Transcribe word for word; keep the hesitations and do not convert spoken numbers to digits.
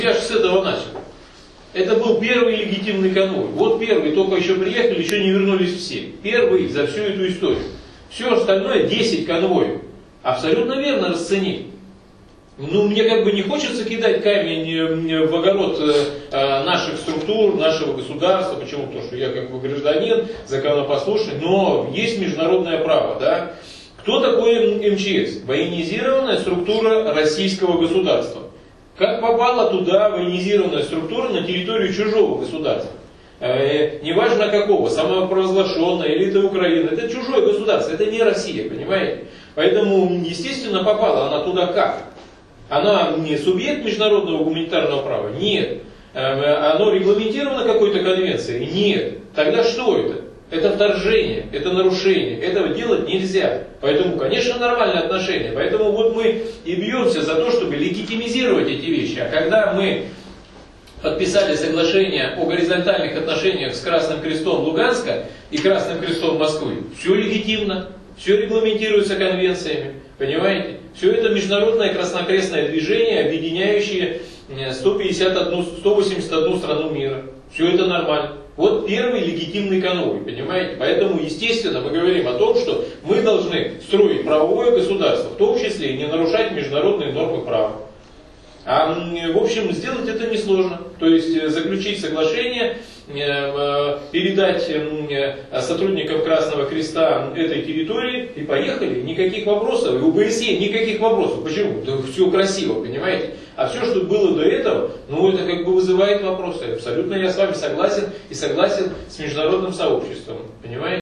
Я же с этого начал. Это был первый легитимный конвой. Вот первый, только еще приехали, еще не вернулись все. Первый за всю эту историю. Все остальное, десять конвоев. Абсолютно верно расценили. Ну, мне как бы не хочется кидать камень в огород наших структур, нашего государства. Почему? Потому что я как бы гражданин, законопослушный, но есть международное право, да? Кто такой эм че эс? Военизированная структура российского государства. Как попала туда военизированная структура на территорию чужого государства? Э, неважно какого, самопровозглашенная или это Украина, это чужое государство, это не Россия, понимаете? Поэтому, естественно, попала она туда как? Она не субъект международного гуманитарного права? Нет. Э, оно регламентировано какой-то конвенцией? Нет. Тогда что это? Это вторжение, это нарушение, этого делать нельзя. Поэтому, конечно, нормальные отношения. Поэтому вот мы и бьемся за то, чтобы легитимизировать эти вещи. А когда мы подписали соглашение о горизонтальных отношениях с Красным Крестом Луганска и Красным Крестом Москвы, все легитимно, все регламентируется конвенциями, понимаете? Все это международное краснокрестное движение, объединяющее сто пятьдесят одну, сто восемьдесят одну страну мира. Все это нормально. Вот первый легитимный конвой, понимаете? Поэтому, естественно, мы говорим о том, что мы должны строить правовое государство, в том числе и не нарушать международные нормы права. А, в общем, сделать это несложно. То есть заключить соглашение, передать сотрудникам Красного Креста этой территории и поехали. Никаких вопросов. И у бэ эс е никаких вопросов. Почему? Да все красиво, понимаете? А все, что было до этого, ну это как бы вызывает вопросы. Абсолютно я с вами согласен и согласен с международным сообществом. Понимаете?